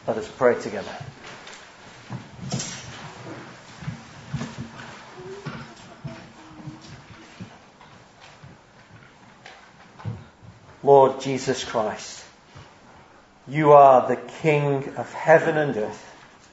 Let us pray together. Lord Jesus Christ, you are the King of heaven and earth.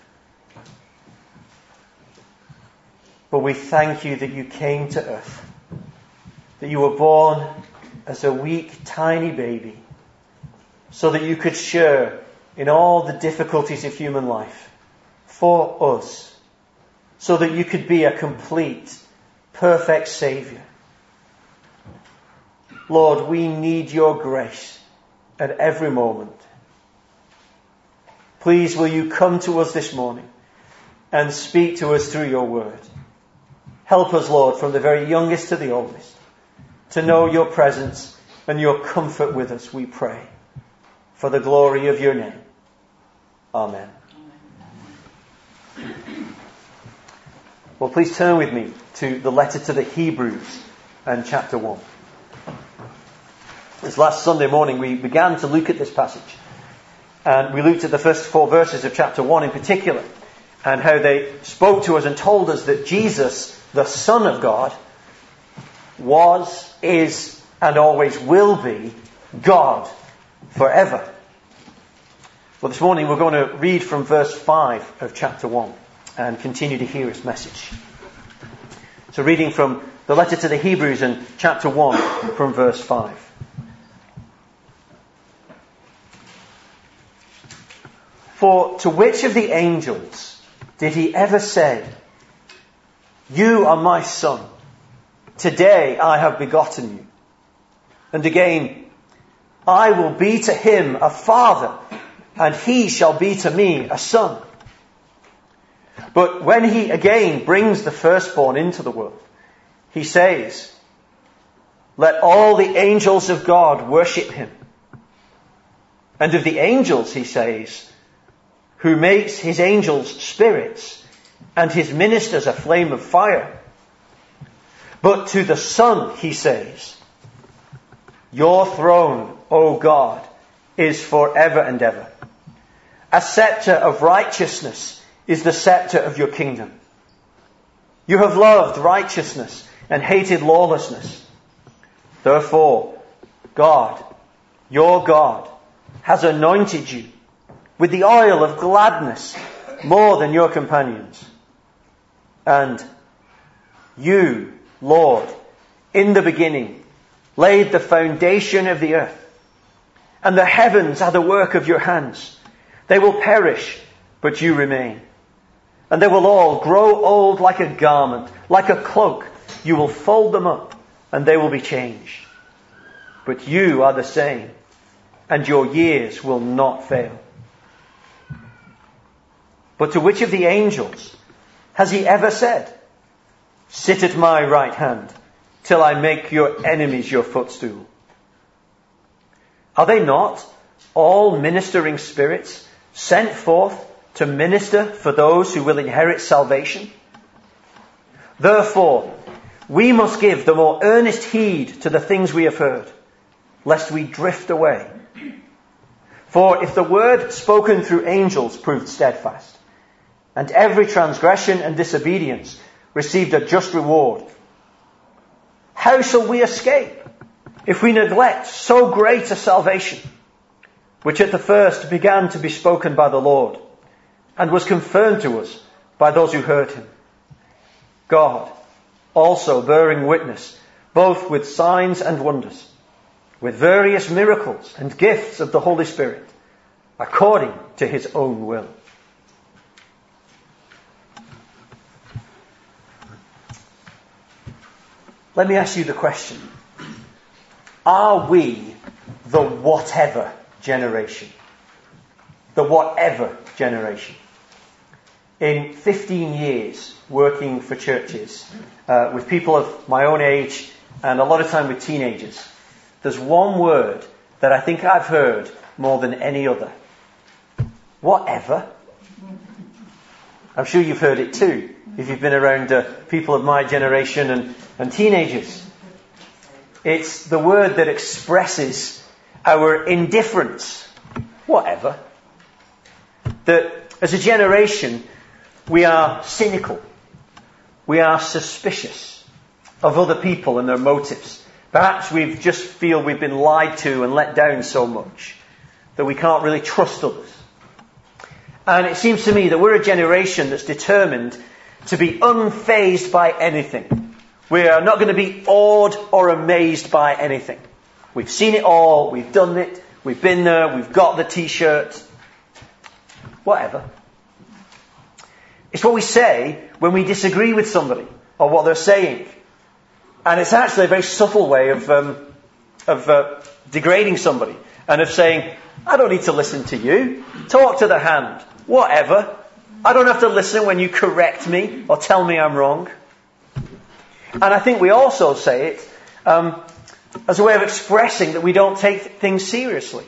But we thank you that you came to earth, that you were born as a weak, tiny baby, so that you could share in all the difficulties of human life for us, so that you could be a complete, perfect Saviour. Lord, we need your grace at every moment. Please, will you come to us this morning and speak to us through your word. Help us, Lord, from the very youngest to the oldest, to know your presence and your comfort with us, we pray, for the glory of your name. Amen. Well, please turn with me to the letter to the Hebrews and chapter 1. This last Sunday morning we began to look at this passage. And we looked at the first 4 verses of chapter 1 in particular, and how they spoke to us and told us that Jesus, the Son of God, was, is, and always will be God forever. Well, this morning we're going to read from verse 5 of chapter 1 and continue to hear his message. So reading from the letter to the Hebrews in chapter 1 from verse 5. For to which of the angels did he ever say, "You are my son, today I have begotten you"? And again, "I will be to him a father, and he shall be to me a son"? But when he again brings the firstborn into the world, he says, "Let all the angels of God worship him." And of the angels he says, "Who makes his angels spirits and his ministers a flame of fire." But to the Son he says, "Your throne, O God, is forever and ever. A scepter of righteousness is the scepter of your kingdom. You have loved righteousness and hated lawlessness. Therefore, God, your God, has anointed you with the oil of gladness more than your companions. And you, Lord, in the beginning laid the foundation of the earth, and the heavens are the work of your hands. They will perish, but you remain. And they will all grow old like a garment, like a cloak. You will fold them up, and they will be changed. But you are the same, and your years will not fail. But to which of the angels has he ever said, "Sit at my right hand till I make your enemies your footstool"? Are they not all ministering spirits sent forth to minister for those who will inherit salvation? Therefore, we must give the more earnest heed to the things we have heard, lest we drift away. For if the word spoken through angels proved steadfast, and every transgression and disobedience received a just reward, how shall we escape if we neglect so great a salvation, which at the first began to be spoken by the Lord, and was confirmed to us by those who heard him? God also bearing witness, both with signs and wonders, with various miracles and gifts of the Holy Spirit, according to his own will. Let me ask you the question. Are we the whatever generation? The whatever generation. In 15 years working for churches, with people of my own age and a lot of time with teenagers, there's one word that I think I've heard more than any other. Whatever. I'm sure you've heard it too, if you've been around people of my generation and teenagers. It's the word that expresses our indifference. Whatever. that as a generation, we are cynical. We are suspicious of other people and their motives. Perhaps we just feel we've been lied to and let down so much that we can't really trust others. And it seems to me that we're a generation that's determined to be unfazed by anything. We are not going to be awed or amazed by anything. We've seen it all, we've done it, we've been there, we've got the t-shirt. Whatever. It's what we say when we disagree with somebody or what they're saying. And it's actually a very subtle way of degrading somebody and of saying, I don't need to listen to you. Talk to the hand. Whatever. I don't have to listen when you correct me or tell me I'm wrong. And I think we also say it as a way of expressing that we don't take things seriously.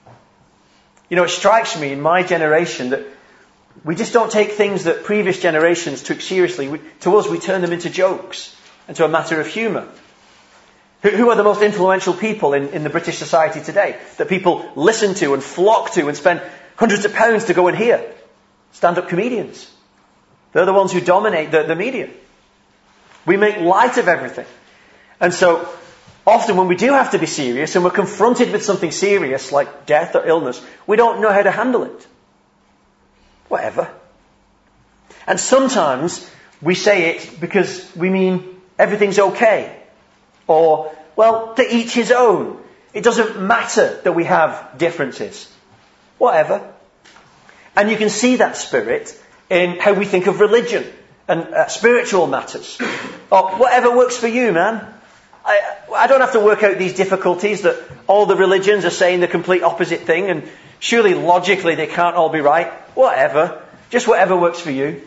You know, it strikes me in my generation that we just don't take things that previous generations took seriously. To us, we turn them into jokes and to a matter of humour. Who are the most influential people in the British society today that people listen to and flock to and spend hundreds of pounds to go and hear? Stand-up comedians. They're the ones who dominate the media. We make light of everything. And so, often when we do have to be serious and we're confronted with something serious like death or illness, we don't know how to handle it. Whatever. And sometimes we say it because we mean everything's okay. Or, well, to each his own. It doesn't matter that we have differences. Whatever. And you can see that spirit in how we think of religion and spiritual matters. Or whatever works for you, man. I don't have to work out these difficulties that all the religions are saying the complete opposite thing, and surely logically they can't all be right. Whatever. Just whatever works for you.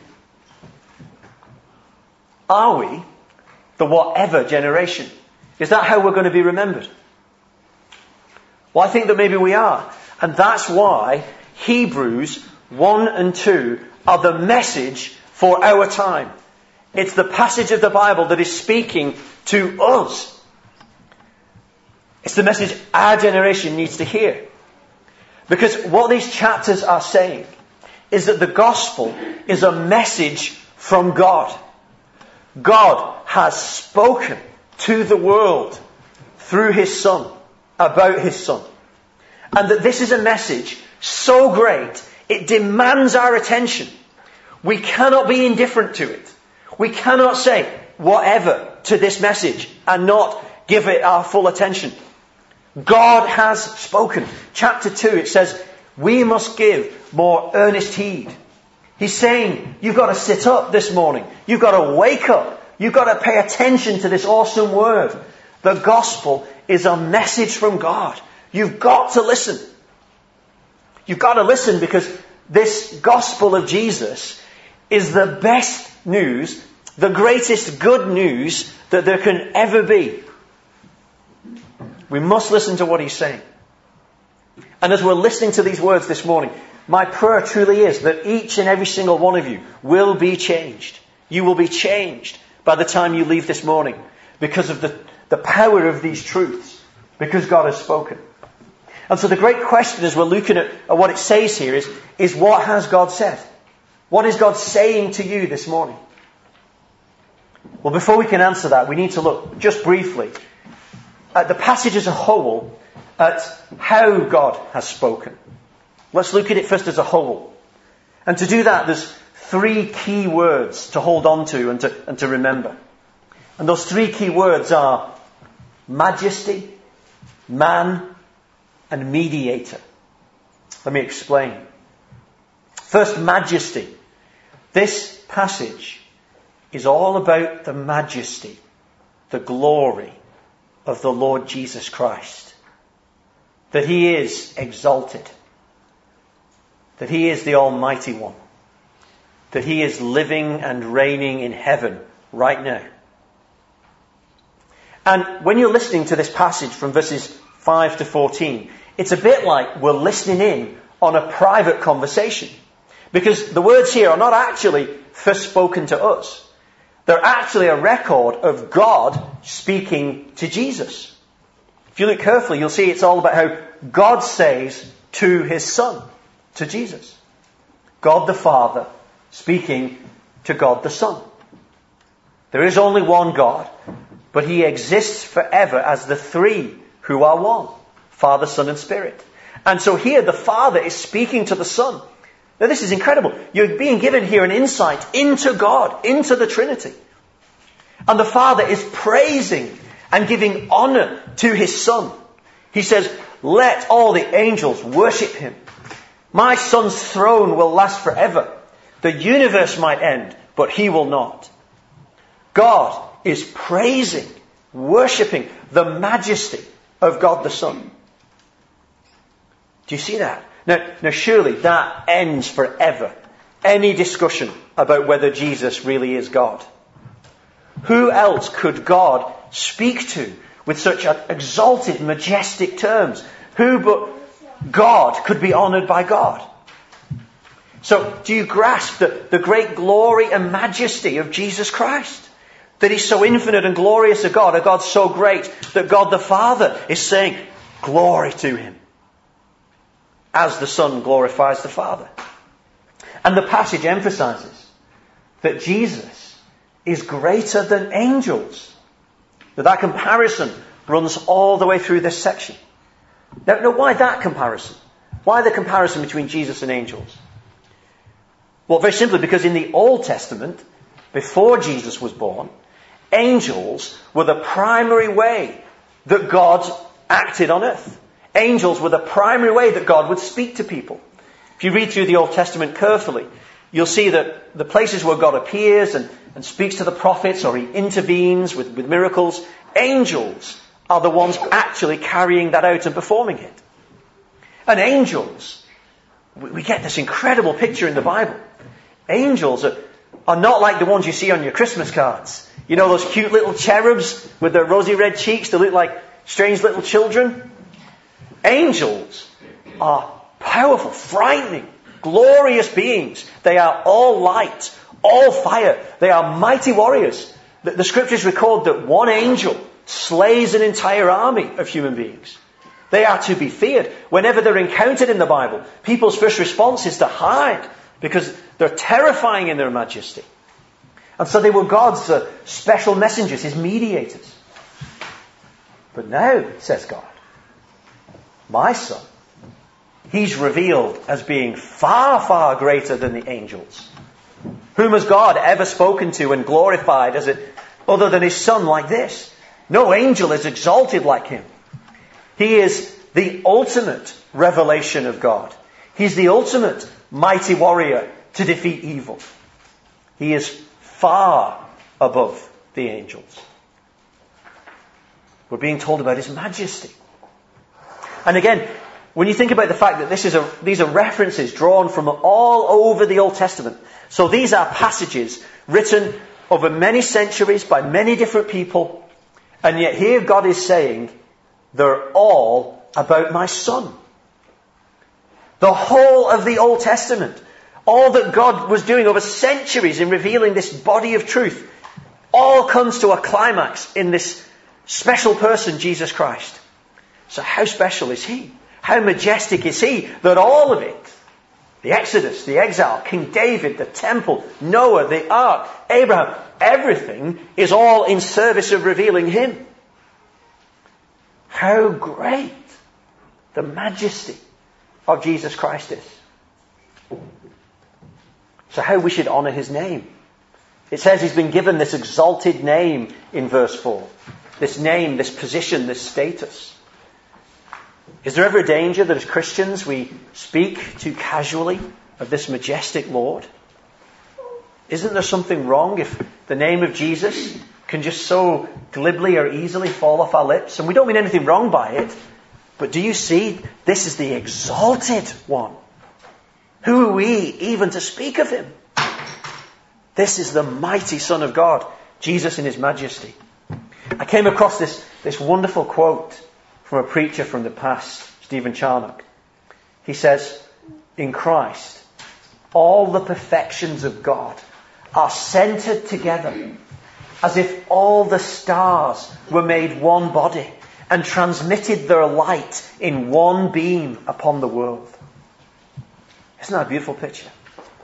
Are we the whatever generation? Is that how we're going to be remembered? Well, I think that maybe we are. And that's why Hebrews 1 and 2 are the message for our time. It's the passage of the Bible that is speaking to us. It's the message our generation needs to hear. Because what these chapters are saying is that the gospel is a message from God. God has spoken to the world through His Son, about His Son. And that this is a message so great, it demands our attention. We cannot be indifferent to it. We cannot say whatever to this message and not give it our full attention. God has spoken. Chapter 2, it says, we must give more earnest heed. He's saying, you've got to sit up this morning. You've got to wake up. You've got to pay attention to this awesome word. The gospel is a message from God. You've got to listen. You've got to listen because this gospel of Jesus is the best news, the greatest good news that there can ever be. We must listen to what He's saying. And as we're listening to these words this morning, my prayer truly is that each and every single one of you will be changed. You will be changed by the time you leave this morning because of the power of these truths, because God has spoken. And so the great question as we're looking at what it says here is what has God said? What is God saying to you this morning? Well, before we can answer that, we need to look just briefly at the passage as a whole, at how God has spoken. Let's look at it first as a whole. And to do that, there's 3 key words to hold on to and to remember. And those 3 key words are majesty, man, and mediator. Let me explain. First, majesty. This passage is all about the majesty, the glory of the Lord Jesus Christ. That He is exalted. That He is the Almighty One. That He is living and reigning in heaven right now. And when you're listening to this passage from verses 5 to 14, it's a bit like we're listening in on a private conversation. Because the words here are not actually first spoken to us. They're actually a record of God speaking to Jesus. If you look carefully, you'll see it's all about how God says to His Son, to Jesus. God the Father speaking to God the Son. There is only one God, but he exists forever as the three who are one, Father, Son, and Spirit. And so here the Father is speaking to the Son. Now this is incredible. You're being given here an insight into God, into the Trinity. And the Father is praising and giving honor to his Son. He says, let all the angels worship him. My Son's throne will last forever. The universe might end, but he will not. God is praising, worshipping the majesty of God the Son. Do you see that? Now surely that ends forever any discussion about whether Jesus really is God. Who else could God speak to with such exalted, majestic terms? Who but God could be honoured by God? So, do you grasp the great glory and majesty of Jesus Christ? That he's so infinite and glorious a God so great that God the Father is saying, glory to him, as the Son glorifies the Father. And the passage emphasises that Jesus is greater than angels. That comparison runs all the way through this section. Now, why that comparison? Why the comparison between Jesus and angels? Well, very simply because in the Old Testament, before Jesus was born, angels were the primary way that God acted on earth. Angels were the primary way that God would speak to people. If you read through the Old Testament carefully, you'll see that the places where God appears and speaks to the prophets, or he intervenes with miracles, angels are the ones actually carrying that out and performing it. And angels, we get this incredible picture in the Bible. Angels are not like the ones you see on your Christmas cards. You know, those cute little cherubs with their rosy red cheeks that look like strange little children? Angels are powerful, frightening, glorious beings. They are all light, all fire. They are mighty warriors. The scriptures record that one angel slays an entire army of human beings. They are to be feared. Whenever they're encountered in the Bible, people's first response is to hide because they're terrifying in their majesty. And so they were God's special messengers, his mediators. But now, says God, my Son, he's revealed as being far, far greater than the angels. Whom has God ever spoken to and glorified other than his Son like this? No angel is exalted like him. He is the ultimate revelation of God. He's the ultimate mighty warrior to defeat evil. He is far above the angels. We're being told about his majesty. And again, when you think about the fact that these are references drawn from all over the Old Testament. So these are passages written over many centuries by many different people. And yet here God is saying, they're all about my Son. The whole of the Old Testament, all that God was doing over centuries in revealing this body of truth, all comes to a climax in this special person, Jesus Christ. So how special is he? How majestic is he that all of it, the Exodus, the exile, King David, the temple, Noah, the ark, Abraham, everything is all in service of revealing him. How great the majesty of Jesus Christ is. So how we should honour his name. It says he's been given this exalted name in verse 4. This name, this position, this status. Is there ever a danger that as Christians we speak too casually of this majestic Lord? Isn't there something wrong if the name of Jesus can just so glibly or easily fall off our lips? And we don't mean anything wrong by it. But do you see, this is the exalted one. Who are we even to speak of him? This is the mighty Son of God, Jesus in his majesty. I came across this wonderful quote from a preacher from the past, Stephen Charnock. He says, in Christ, all the perfections of God are centered together as if all the stars were made one body and transmitted their light in one beam upon the world. Isn't that a beautiful picture?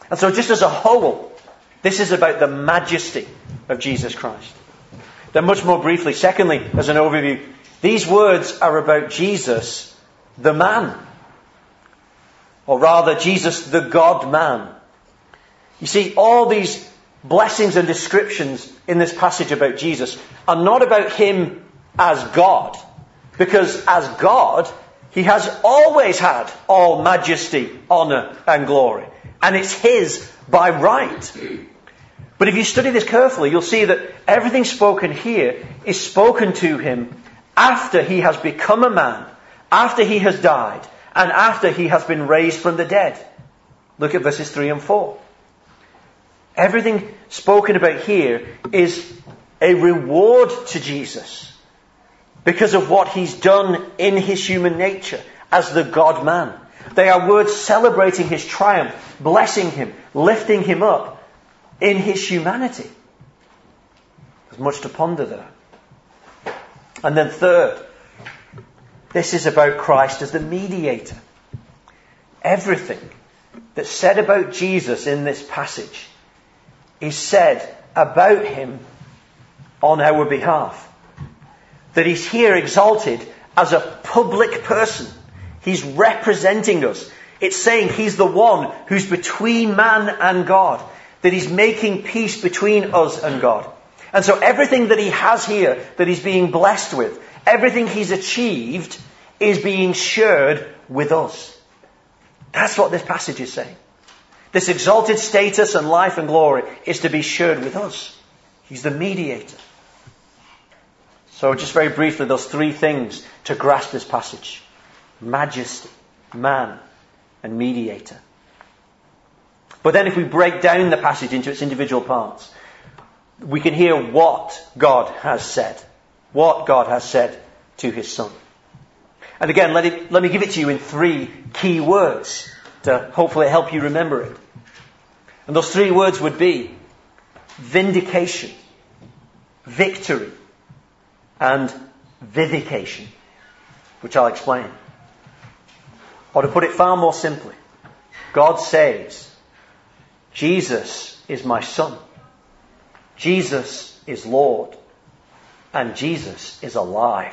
And so just as a whole, this is about the majesty of Jesus Christ. Then much more briefly, secondly, as an overview, these words are about Jesus, the man. Or rather, Jesus, the God-man. You see, all these blessings and descriptions in this passage about Jesus are not about him as God. Because as God, he has always had all majesty, honour and glory. And it's his by right. But if you study this carefully, you'll see that everything spoken here is spoken to him after he has become a man, after he has died, and after he has been raised from the dead. Look at verses 3 and 4. Everything spoken about here is a reward to Jesus because of what he's done in his human nature as the God-man. They are words celebrating his triumph, blessing him, lifting him up in his humanity. There's much to ponder there. And then third, this is about Christ as the mediator. Everything that's said about Jesus in this passage is said about him on our behalf. That he's here exalted as a public person. He's representing us. It's saying he's the one who's between man and God. That he's making peace between us and God. And so everything that he has here, that he's being blessed with, everything he's achieved, is being shared with us. That's what this passage is saying. This exalted status and life and glory is to be shared with us. He's the mediator. So just very briefly, those three things to grasp this passage. Majesty, man, and mediator. But then if we break down the passage into its individual parts, we can hear what God has said. What God has said to his Son. And again, let me give it to you in three key words to hopefully help you remember it. And those three words would be vindication, victory, and vindication, which I'll explain. Or to put it far more simply, God says, Jesus is my Son. Jesus is Lord. And Jesus is alive.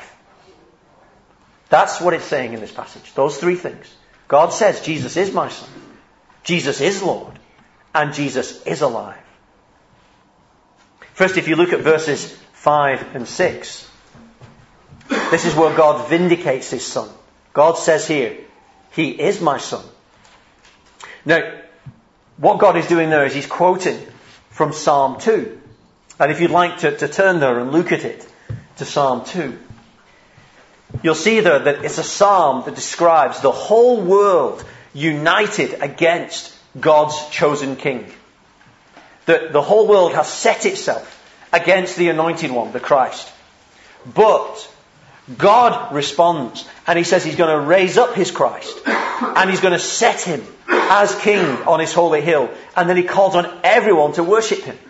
That's what it's saying in this passage. Those three things. God says, Jesus is my Son. Jesus is Lord. And Jesus is alive. First, if you look at verses 5 and 6, this is where God vindicates his Son. God says here, he is my Son. Now, what God is doing there is he's quoting from Psalm 2. And if you'd like to turn there and look at it, to Psalm 2, you'll see there that it's a psalm that describes the whole world united against God's chosen king. The whole world has set itself against the Anointed One, the Christ. But God responds and he says he's going to raise up his Christ and he's going to set him as king on his holy hill, and then he calls on everyone to worship him.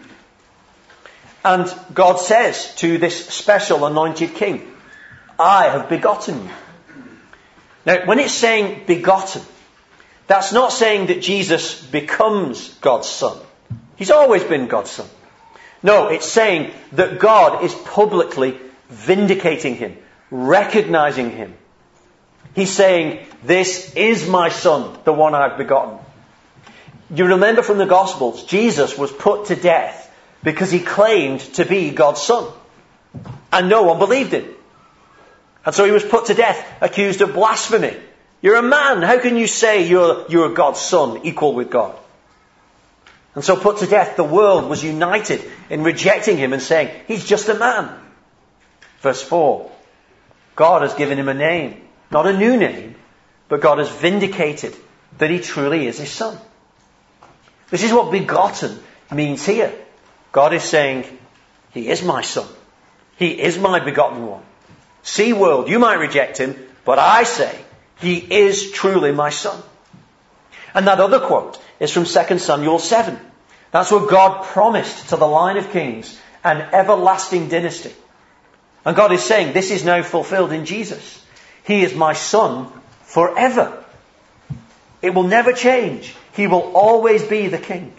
And God says to this special anointed king, I have begotten you. Now, when it's saying begotten, that's not saying that Jesus becomes God's Son. He's always been God's Son. No, it's saying that God is publicly vindicating him, recognizing him. He's saying, this is my Son, the one I've begotten. You remember from the Gospels, Jesus was put to death because he claimed to be God's Son. And no one believed him. And so he was put to death, accused of blasphemy. You're a man. How can you say you're God's Son, equal with God? And so put to death, the world was united in rejecting him and saying, he's just a man. Verse 4. God has given him a name. Not a new name, but God has vindicated that he truly is his Son. This is what begotten means here. God is saying, he is my Son. He is my begotten one. See, world, you might reject him, but I say, he is truly my Son. And that other quote is from 2 Samuel 7. That's where God promised to the line of kings an everlasting dynasty. And God is saying, this is now fulfilled in Jesus. He is my Son forever. It will never change. He will always be the king.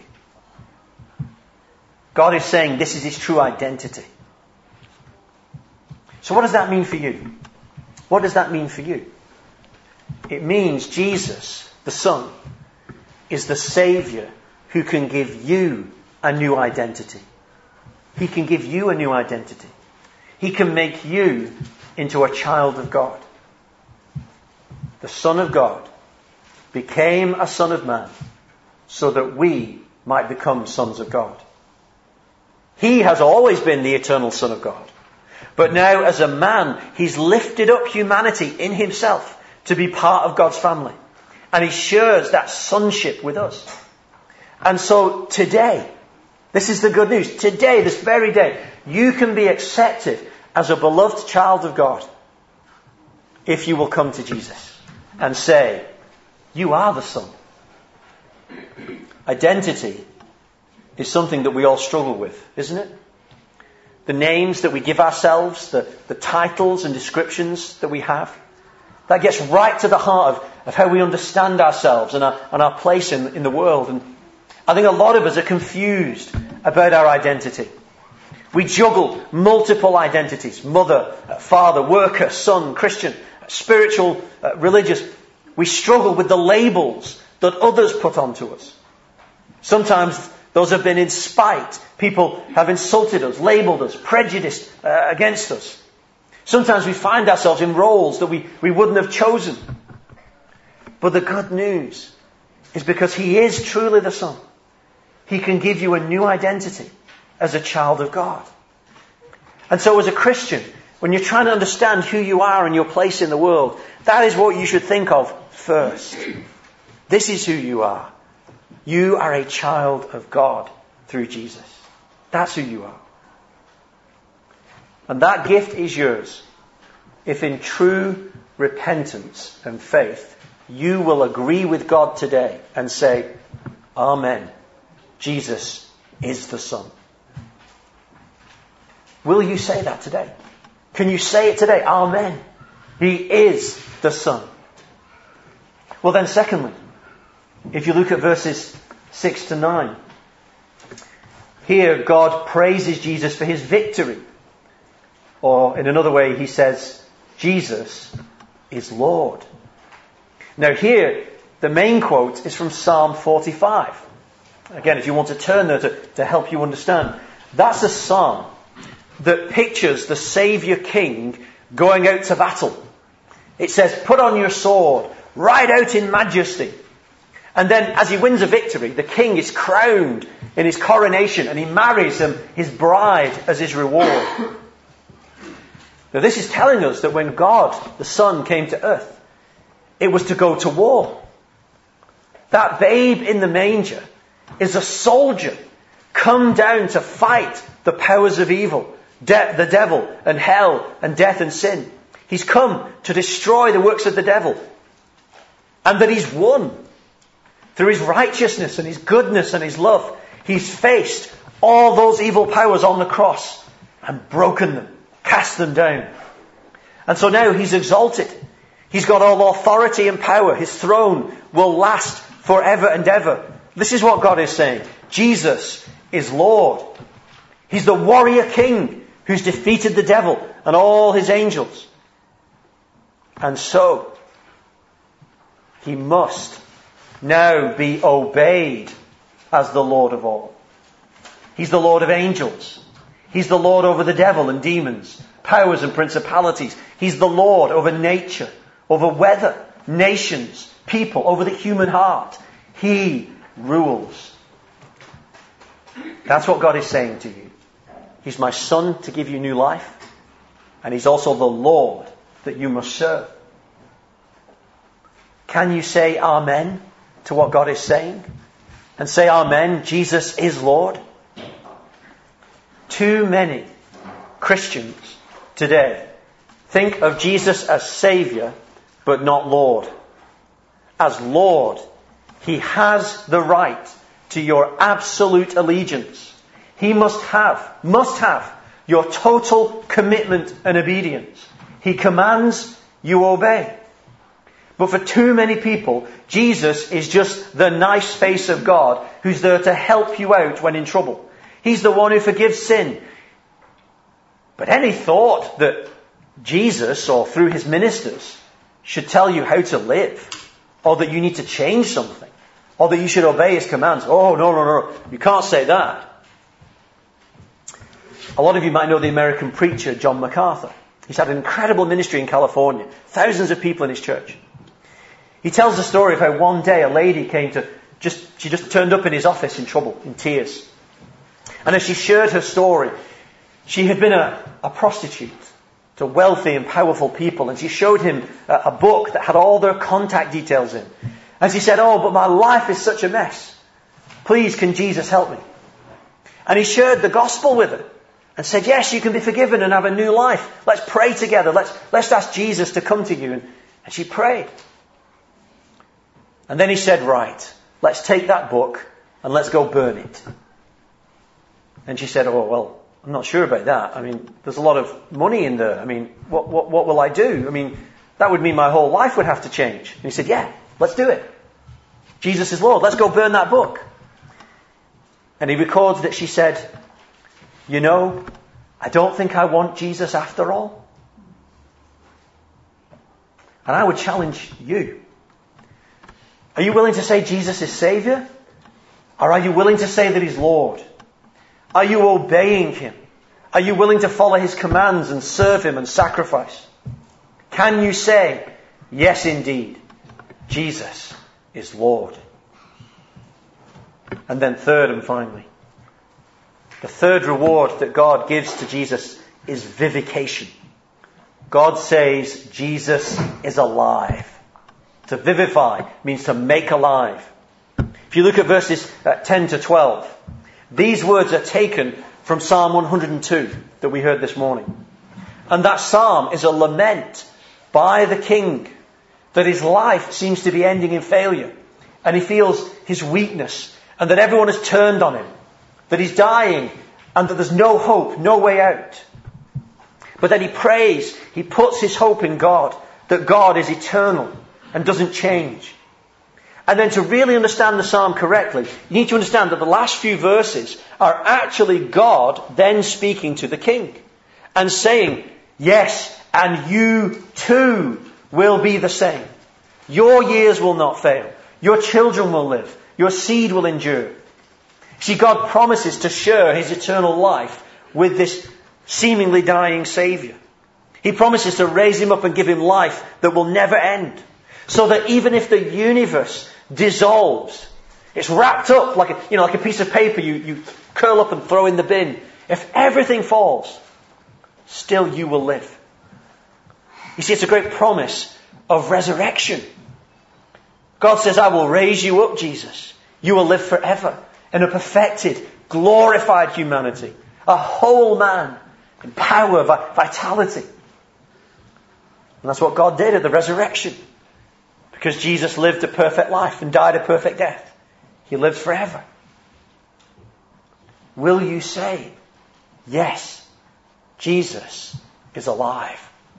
God is saying this is his true identity. So what does that mean for you? What does that mean for you? It means Jesus, the Son, is the Saviour who can give you a new identity. He can give you a new identity. He can make you into a child of God. The Son of God became a Son of Man so that we might become sons of God. He has always been the eternal Son of God. But now as a man, he's lifted up humanity in himself to be part of God's family. And he shares that sonship with us. And so today, this is the good news. Today, this very day, you can be accepted as a beloved child of God if you will come to Jesus and say, you are the Son. Identity is something that we all struggle with, isn't it? The names that we give ourselves, the titles and descriptions that we have, that gets right to the heart of how we understand ourselves and our place in the world. And I think a lot of us are confused about our identity. We juggle multiple identities: mother, father, worker, son, Christian, spiritual, religious. We struggle with the labels that others put onto us. Sometimes those have been in spite. People have insulted us, labelled us, prejudiced against us. Sometimes we find ourselves in roles that we wouldn't have chosen. But the good news is because he is truly the Son, he can give you a new identity as a child of God. And so as a Christian, when you're trying to understand who you are and your place in the world, that is what you should think of first. This is who you are. You are a child of God through Jesus. That's who you are. And that gift is yours if in true repentance and faith you will agree with God today and say, Amen. Jesus is the Son. Will you say that today? Can you say it today? Amen. He is the Son. Well then, secondly, if you look at verses 6 to 9, here God praises Jesus for his victory. Or in another way, he says, Jesus is Lord. Now here, the main quote is from Psalm 45. Again, if you want to turn there to help you understand, that's a psalm that pictures the Saviour King going out to battle. It says, put on your sword, ride out in majesty. And then as he wins a victory, the king is crowned in his coronation and he marries his bride as his reward. Now this is telling us that when God, the Son, came to earth, it was to go to war. That babe in the manger is a soldier come down to fight the powers of evil, the devil and hell and death and sin. He's come to destroy the works of the devil. And that he's won. Through his righteousness and his goodness and his love, he's faced all those evil powers on the cross and broken them, cast them down. And so now he's exalted. He's got all authority and power. His throne will last forever and ever. This is what God is saying. Jesus is Lord. He's the warrior king who's defeated the devil and all his angels. And so, he must now be obeyed as the Lord of all. He's the Lord of angels. He's the Lord over the devil and demons, powers and principalities. He's the Lord over nature, over weather, nations, people, over the human heart. He rules. That's what God is saying to you. He's my Son to give you new life, and he's also the Lord that you must serve. Can you say Amen to what God is saying? And say Amen, Jesus is Lord? Too many Christians today think of Jesus as Saviour, but not Lord. As Lord, he has the right to your absolute allegiance. He must have your total commitment and obedience. He commands, you obey. But for too many people, Jesus is just the nice face of God who's there to help you out when in trouble. He's the one who forgives sin. But any thought that Jesus, or through his ministers, should tell you how to live, or that you need to change something, or that you should obey his commands, oh, no, you can't say that. A lot of you might know the American preacher John MacArthur. He's had an incredible ministry in California. Thousands of people in his church. He tells the story of how one day a lady came to she just turned up in his office in trouble, in tears. And as she shared her story, she had been a prostitute to wealthy and powerful people. And she showed him a book that had all their contact details in. And she said, oh, but my life is such a mess. Please, can Jesus help me? And he shared the gospel with her. And said, yes, you can be forgiven and have a new life. Let's pray together. Let's ask Jesus to come to you. And she prayed. And then he said, right, let's take that book and let's go burn it. And she said, oh, well, I'm not sure about that. I mean, there's a lot of money in there. I mean, what will I do? I mean, that would mean my whole life would have to change. And he said, yeah, let's do it. Jesus is Lord. Let's go burn that book. And he records that she said, you know, I don't think I want Jesus after all. And I would challenge you. Are you willing to say Jesus is Saviour? Or are you willing to say that He's Lord? Are you obeying Him? Are you willing to follow His commands and serve Him and sacrifice? Can you say, yes indeed, Jesus is Lord? And then third and finally, the third reward that God gives to Jesus is vivification. God says Jesus is alive. To vivify means to make alive. If you look at verses 10 to 12, these words are taken from Psalm 102 that we heard this morning. And that psalm is a lament by the king that his life seems to be ending in failure. And he feels his weakness and that everyone has turned on him. That he's dying and that there's no hope, no way out. But then he prays, he puts his hope in God, that God is eternal and doesn't change. And then to really understand the psalm correctly, you need to understand that the last few verses are actually God then speaking to the king and saying, yes, and you too will be the same. Your years will not fail. Your children will live. Your seed will endure. See, God promises to share His eternal life with this seemingly dying Saviour. He promises to raise Him up and give Him life that will never end. So that even if the universe dissolves, it's wrapped up like a piece of paper you curl up and throw in the bin. If everything falls, still you will live. You see, it's a great promise of resurrection. God says, I will raise you up, Jesus. You will live forever in a perfected, glorified humanity. A whole man in power, vitality. And that's what God did at the resurrection. Because Jesus lived a perfect life and died a perfect death. He lives forever. Will you say, yes, Jesus is alive?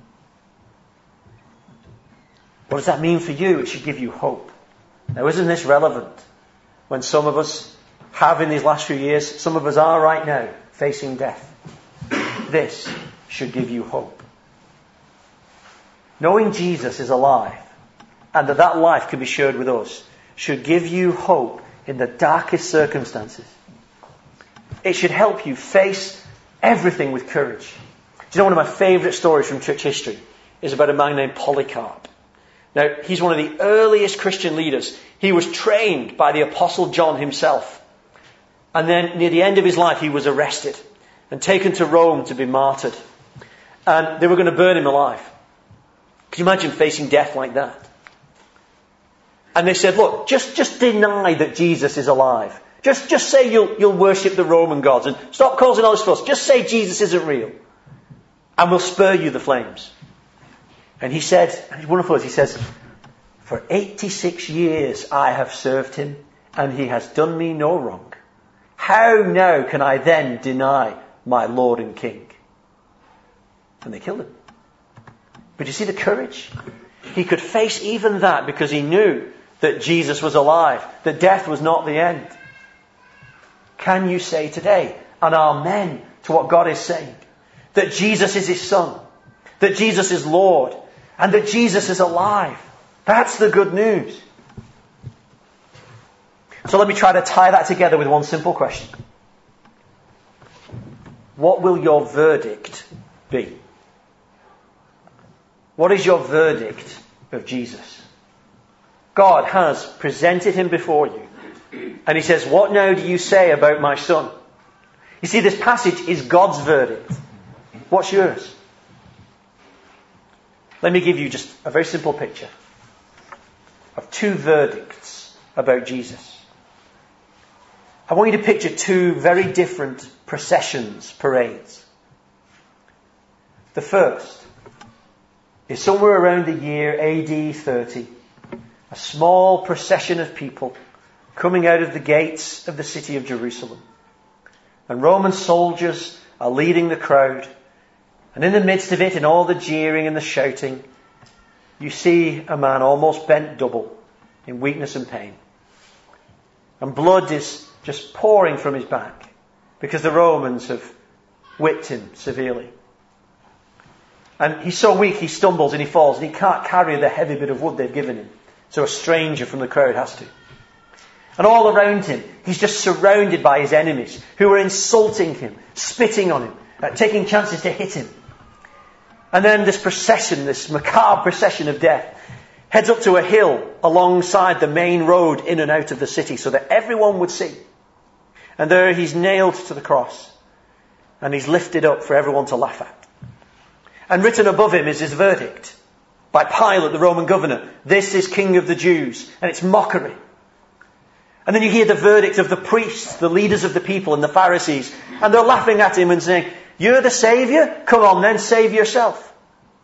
What does that mean for you? It should give you hope. Now, isn't this relevant when some of us have in these last few years, some of us are right now facing death? This should give you hope. Knowing Jesus is alive and that life can be shared with us should give you hope in the darkest circumstances. It should help you face everything with courage. Do you know one of my favourite stories from church history is about a man named Polycarp. Now, he's one of the earliest Christian leaders. He was trained by the Apostle John himself. And then near the end of his life, he was arrested and taken to Rome to be martyred. And they were going to burn him alive. Can you imagine facing death like that? And they said, look, just deny that Jesus is alive. Just say you'll worship the Roman gods and stop causing all this fuss. Just say Jesus isn't real. And we'll spare you the flames. And he said, and it's wonderful, he says, for 86 years I have served him and he has done me no wrong. How now can I then deny my Lord and King? And they killed him. But you see the courage? He could face even that because he knew that Jesus was alive, that death was not the end. Can you say today an amen to what God is saying? That Jesus is his Son, that Jesus is Lord, and that Jesus is alive. That's the good news. So let me try to tie that together with one simple question. What will your verdict be? What is your verdict of Jesus? God has presented him before you. And he says, what now do you say about my son? You see, this passage is God's verdict. What's yours? Let me give you just a very simple picture of two verdicts about Jesus. I want you to picture two very different processions, parades. The first is somewhere around the year AD 30. A small procession of people coming out of the gates of the city of Jerusalem. And Roman soldiers are leading the crowd. And in the midst of it, in all the jeering and the shouting, you see a man almost bent double in weakness and pain. And blood is just pouring from his back because the Romans have whipped him severely. And he's so weak he stumbles and he falls and he can't carry the heavy bit of wood they've given him. So a stranger from the crowd has to. And all around him, he's just surrounded by his enemies who are insulting him, spitting on him, taking chances to hit him. And then this procession, this macabre procession of death, heads up to a hill alongside the main road in and out of the city so that everyone would see. And there he's nailed to the cross. And he's lifted up for everyone to laugh at. And written above him is his verdict by Pilate, the Roman governor. This is King of the Jews. And it's mockery. And then you hear the verdict of the priests, the leaders of the people and the Pharisees. And they're laughing at him and saying, you're the saviour? Come on then, save yourself.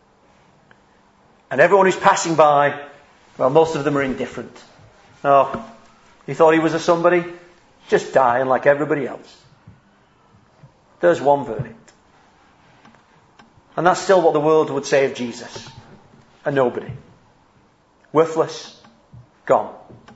And everyone who's passing by, well, most of them are indifferent. Oh, he thought he was a somebody? Just dying like everybody else. There's one verdict. And that's still what the world would say of Jesus. A nobody. Worthless. Gone.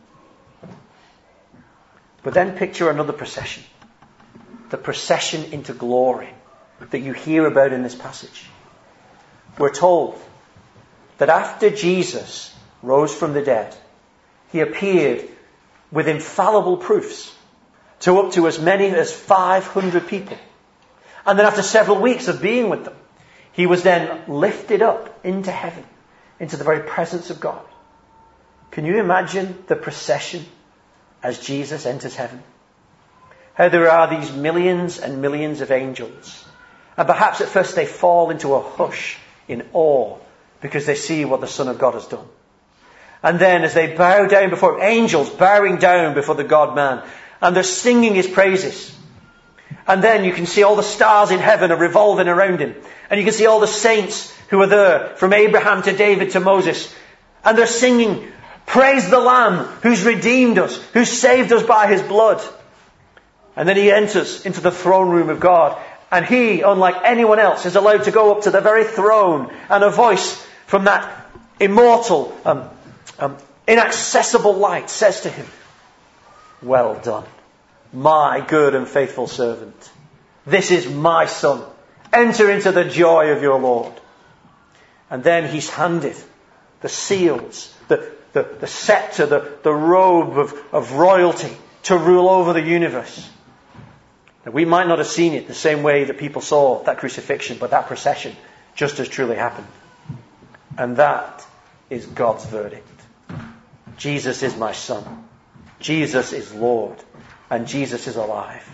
But then picture another procession. The procession into glory that you hear about in this passage. We're told that after Jesus rose from the dead, he appeared with infallible proofs to up to as many as 500 people. And then after several weeks of being with them, he was then lifted up into heaven, into the very presence of God. Can you imagine the procession as Jesus enters heaven? How there are these millions and millions of angels. And perhaps at first they fall into a hush in awe because they see what the Son of God has done. And then as they bow down before him, angels bowing down before the God-man, and they're singing his praises. And then you can see all the stars in heaven are revolving around him. And you can see all the saints who are there, from Abraham to David to Moses. And they're singing, praise the Lamb who's redeemed us, who's saved us by his blood. And then he enters into the throne room of God. And he, unlike anyone else, is allowed to go up to the very throne. And a voice from that immortal, inaccessible light says to him, well done, my good and faithful servant. This is my son. Enter into the joy of your Lord. And then he's handed the seals, the scepter, the robe of royalty to rule over the universe. Now, we might not have seen it the same way that people saw that crucifixion, but that procession just as truly happened. And that is God's verdict. Jesus is my son. Jesus is Lord. And Jesus is alive.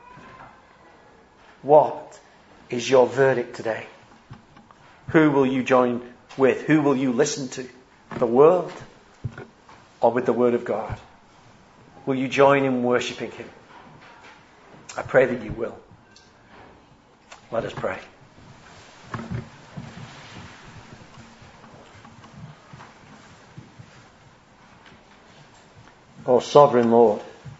What is your verdict today? Who will you join with? Who will you listen to? The world or with the Word of God? Will you join in worshipping him? I pray that you will. Let us pray. O sovereign Lord,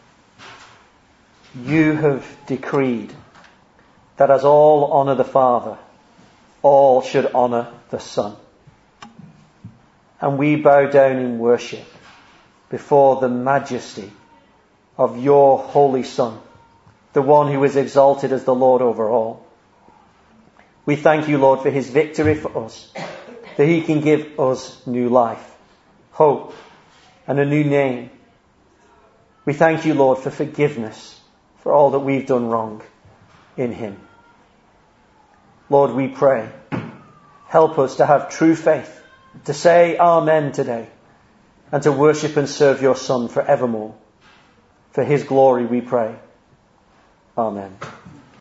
you have decreed that as all honour the Father, all should honour the Son. and we bow down in worship before the majesty of your Holy Son, the one who is exalted as the Lord over all. We thank you, Lord, for his victory for us, that he can give us new life, hope, and a new name. We thank you, Lord, for forgiveness for all that we've done wrong in him. Lord, we pray, help us to have true faith, to say Amen today, and to worship and serve your Son forevermore. For his glory we pray. Amen.